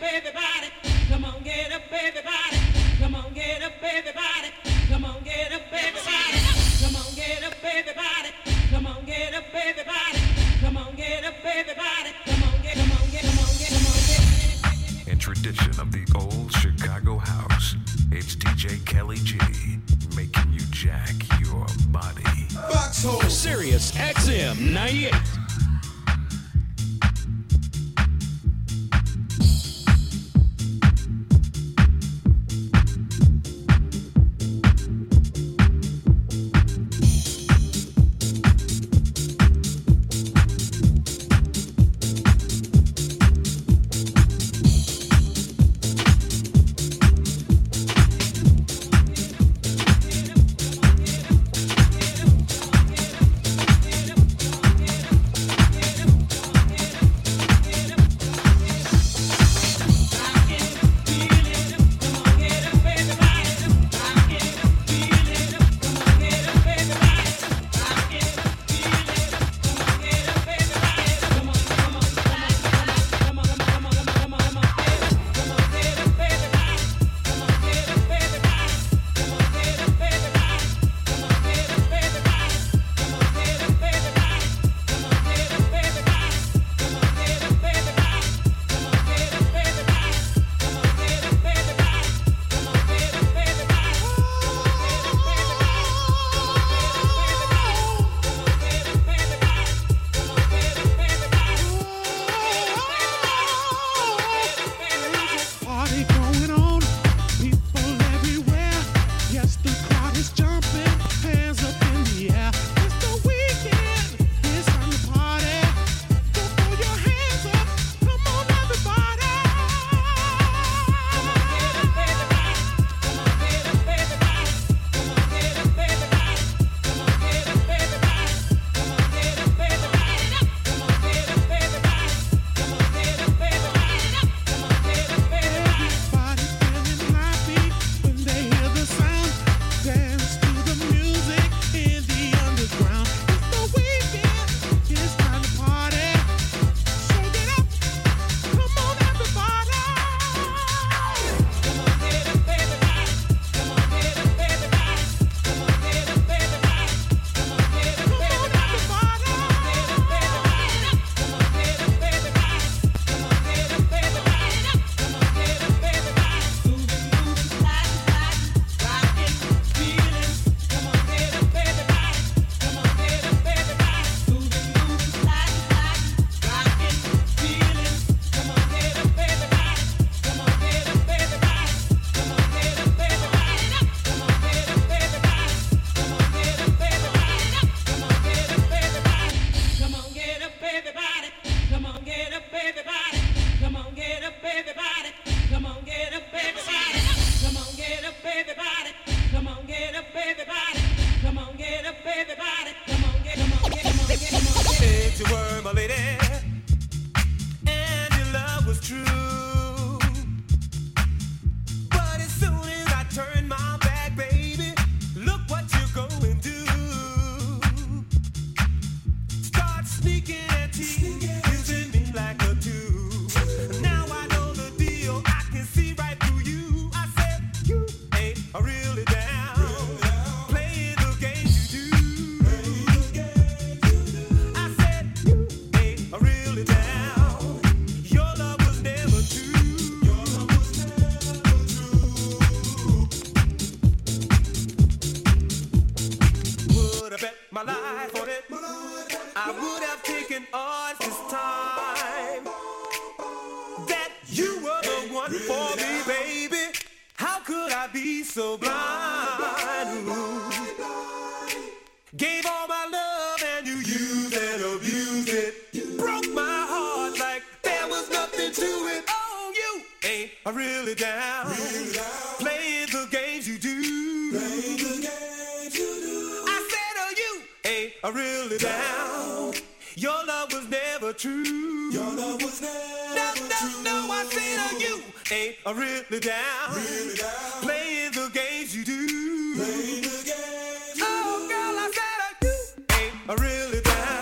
everybody. Come on, get up, everybody. Come on, get up, everybody. Come on, get up, everybody. Come on, get up, everybody. Come on, get up, everybody. Come on, get up, everybody. Come on, get, come on, get, come on, get, come on, get. In tradition of the old Chicago house, it's DJ Kelly G making you jack your body. Foxhole. Sirius XM 98.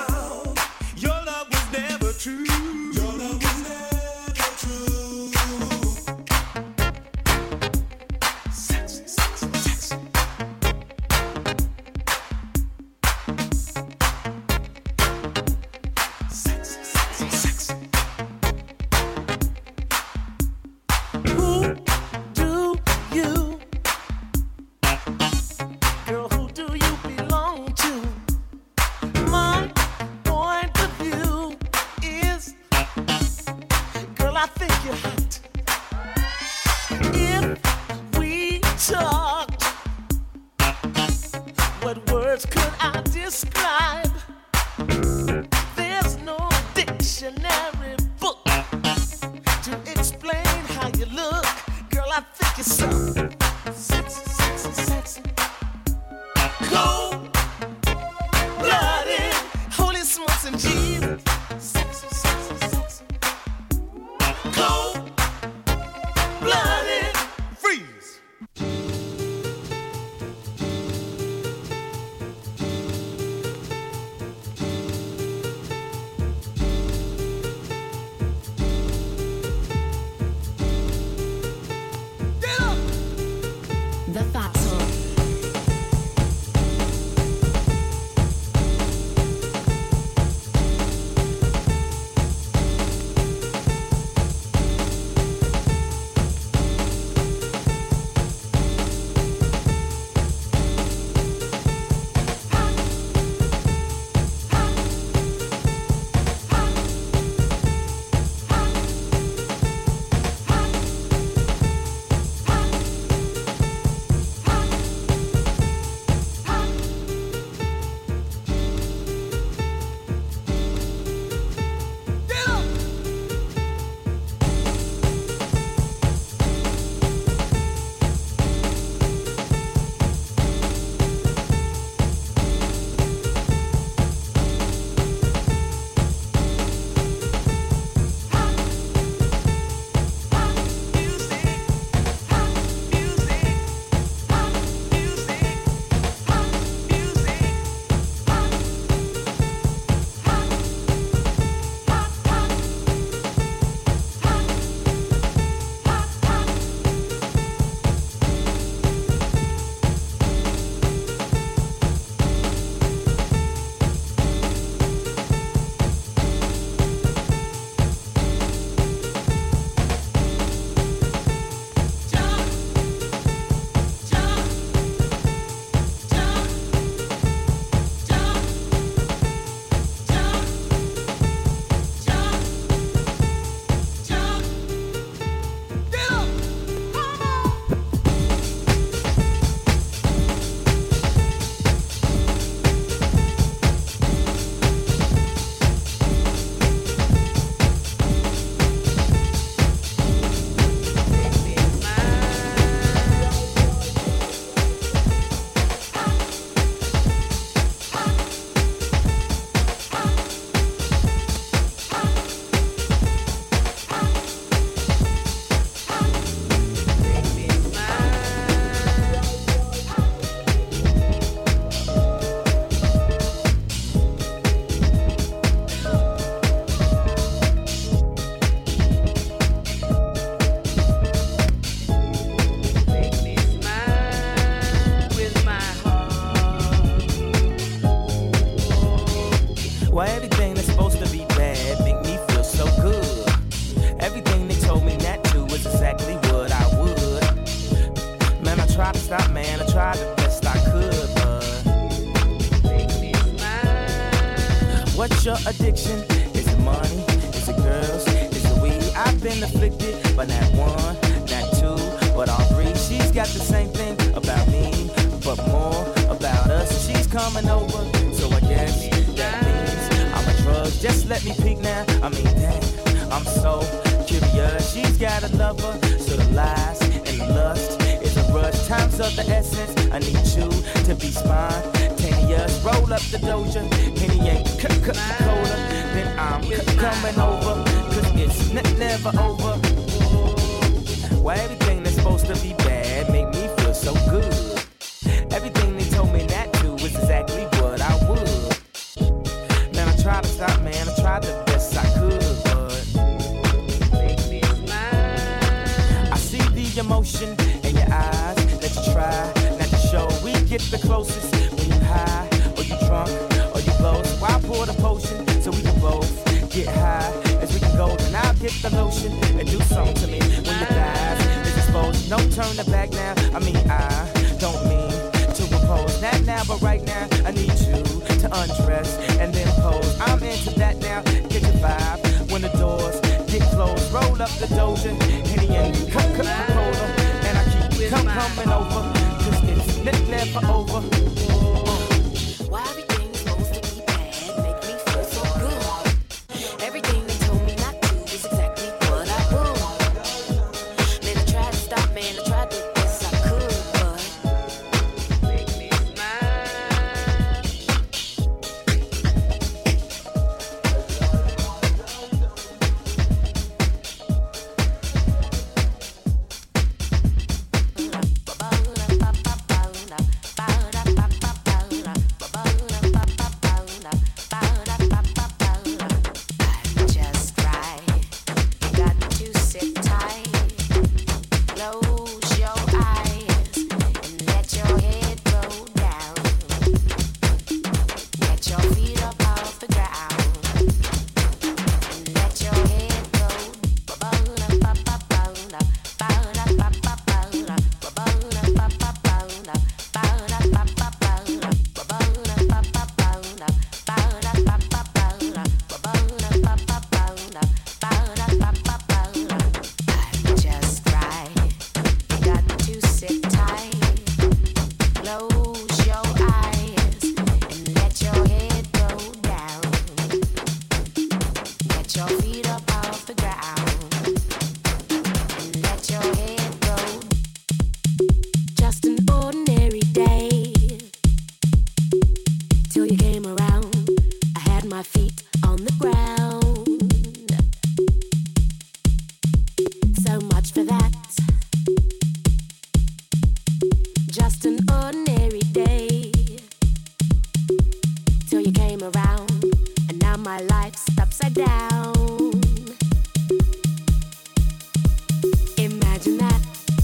Your love was never true. I think it's so sexy, sexy, sexy. Cold blooded, holy smokes and Jesus. Sexy, sexy, sexy. Cold blooded, freeze. The Fatso. Why everything that's supposed to be bad make me feel so good? Everything they told me not to is exactly what I would. Man, I tried to stop, man, I tried the best I could, but what's your addiction? Is it money? Is it girls? Is it weed? I've been afflicted by not one, not two, but all three. She's got the same thing about me, but more about us. She's coming over, so I guess that means I'm a drug. Just let me peek now. I mean, damn, I'm so curious. She's got a lover, so the lies and the lust is a rush. Time's of the essence. I need you to be spontaneous. Roll up the doja, Henny ain't cola. Then I'm coming over, 'cause it's never over. Why everything that's supposed to be bad make me feel so good? Everything they told me not to is exactly what I would. Man, I tried to stop, man, I tried the best I could, but I see the emotion in your eyes that you try not to show. We get the closest when you high, or you drunk, or you blow. So I pour the potion so we can both get high as we can go. Then I'll get the lotion and do something to me when your thighs is exposed. No turning back now, I mean I don't mean to impose. Not now, but right now, I need you to undress and then pose. I'm into that now, get your vibe when the doors get closed. Roll up the doja, Henny and Coca-Cola, and I keep coming over, 'cause it's never over. Why everything is supposed to be bad make me feel so good? Everything they told me not to is exactly what I would. Man, I tried to stop, man, after that, just an ordinary day, till you came around, and now my life's upside down. Imagine that.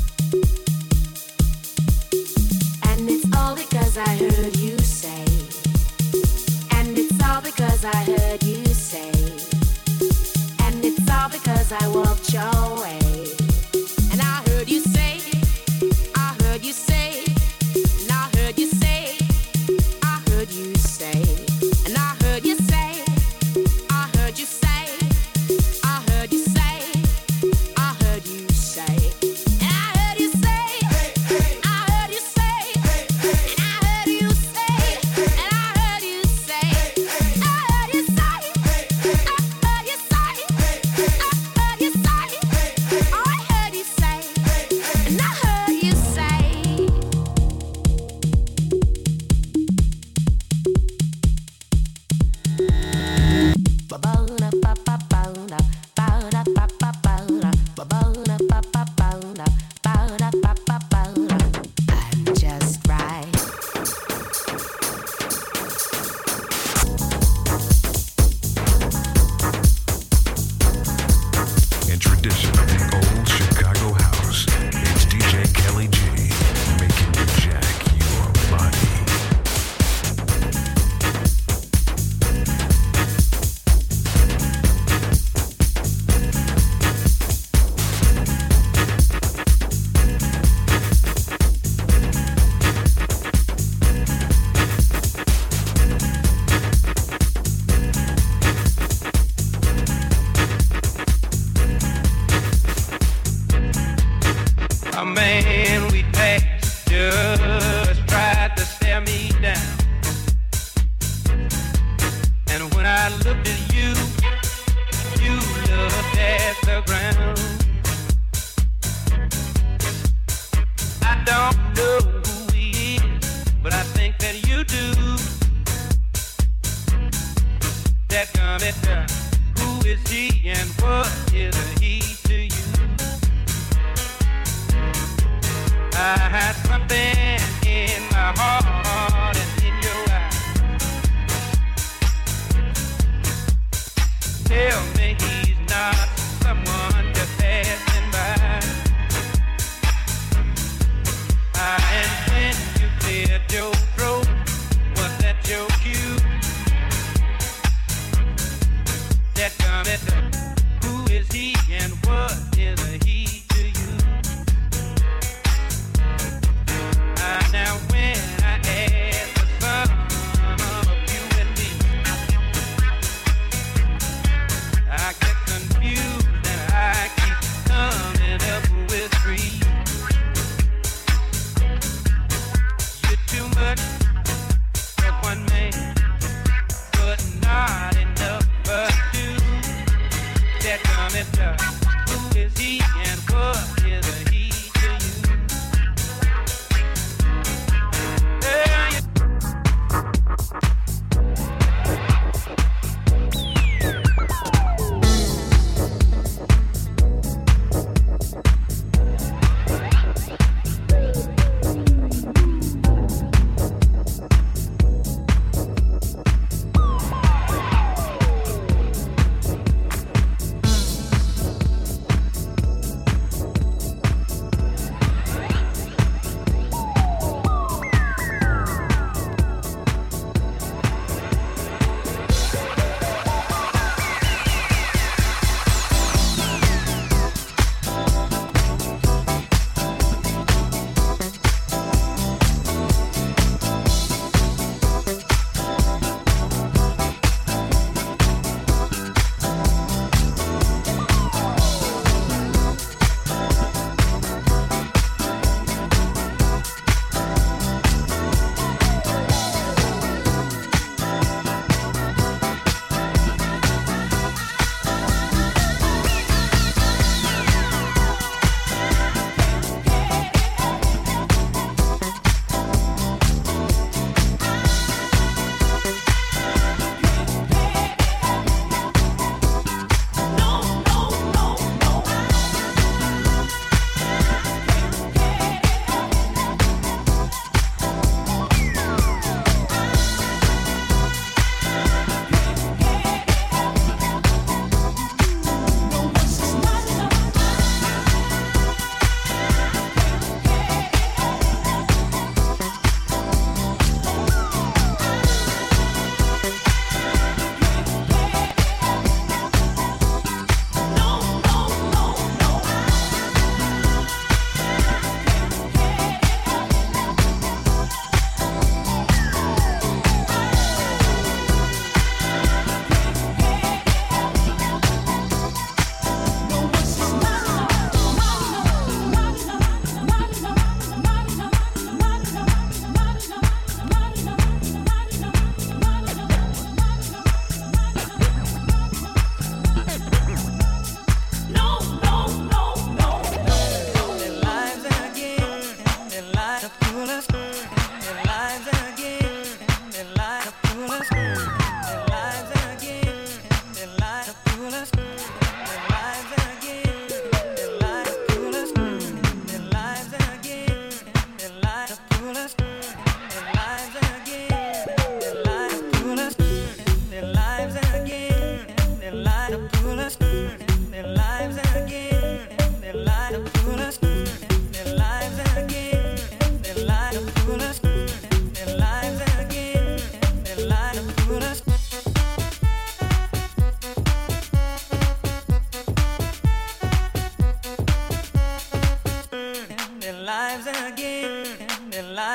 And it's all because I heard you say. And it's all because I heard you say. And it's all because I walked your way. And I heard you say, I heard you say, and I heard you say, I heard you say, and I heard you say, I heard you say, I heard you say, I heard you say, and I heard you say, I heard you say, and I heard you say, and I heard you say, I heard you say, I heard you say, I heard you say, oh, I heard you say, and I heard you say. I'm just right. In tradition of the old Chicago house, it's DJ Kelly G, making you jack your body. A man we passed just tried to stare me down. And when I looked at you, you looked at the ground. I don't know who he is, but I think that you do. That gummit, who is he and what is he to you? I had something in my heart and in your eyes. Tell me he's not someone to pay.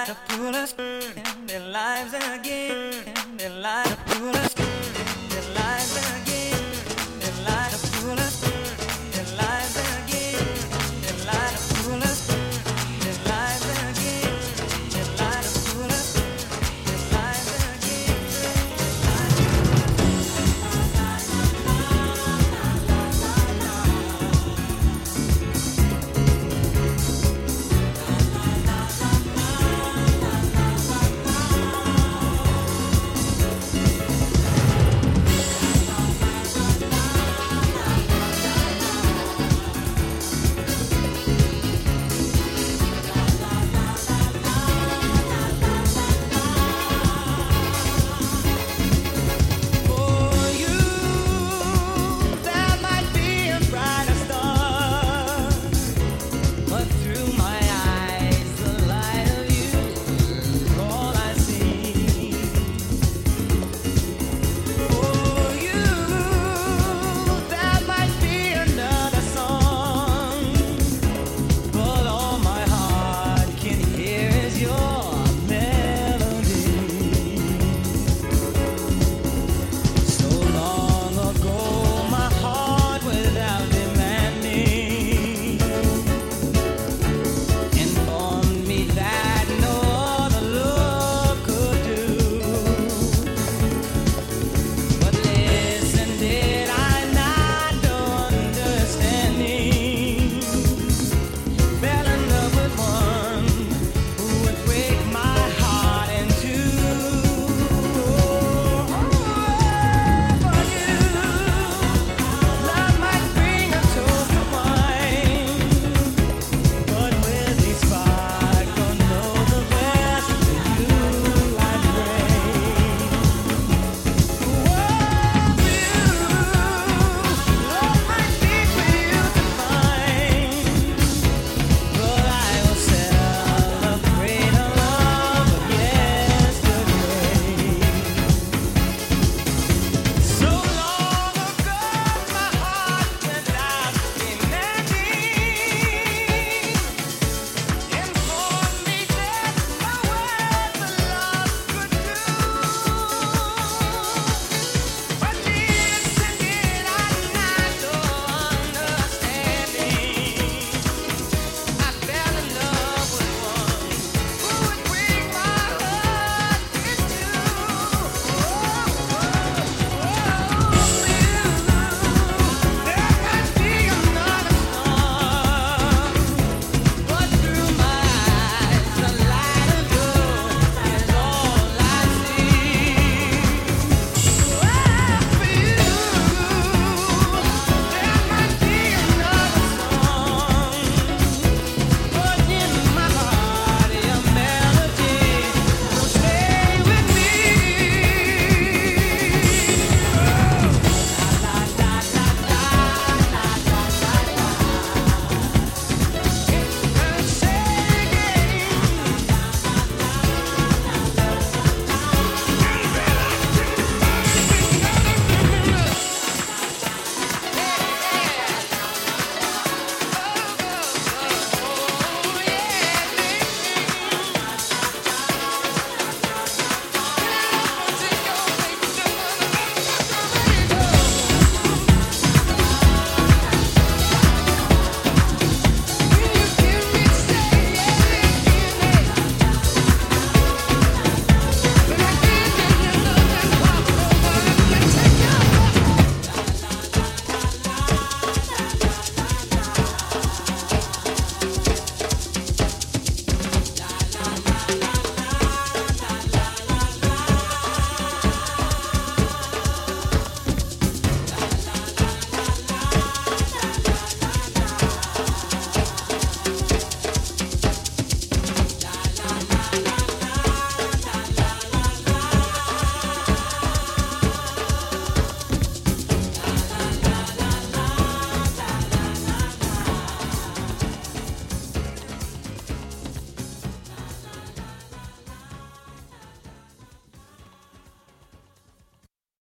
to pull us in their lives again.